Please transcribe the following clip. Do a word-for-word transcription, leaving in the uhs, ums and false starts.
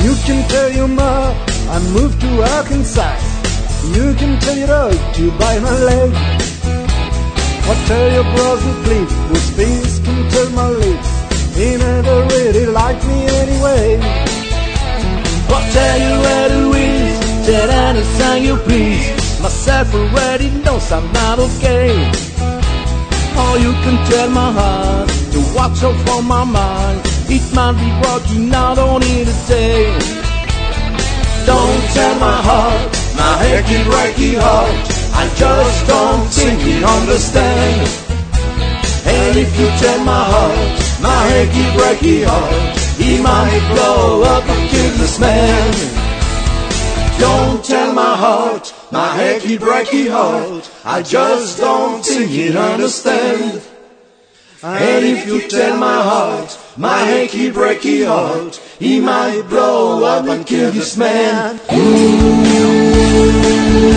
You can tell your ma I moved to Arkansas. You can tell your dog to bite my leg. Or tell your brother please, whose face can turn my lips. He never really liked me anyway. Or tell your Eloise that I understand you please. Myself already knows I'm not okay. Or you can tell my heart to watch out for my mind. It might be working out on it a day. Don't tell my heart, my achy breaky heart, I just don't think you understand. And if you tell my heart, my achy breaky heart, he might blow up and kill this man. Don't tell my heart, my achy breaky heart, I just don't think you'd understand. And if you tell my heart, my achy breaky heart, he might blow up and kill this man. Ooh.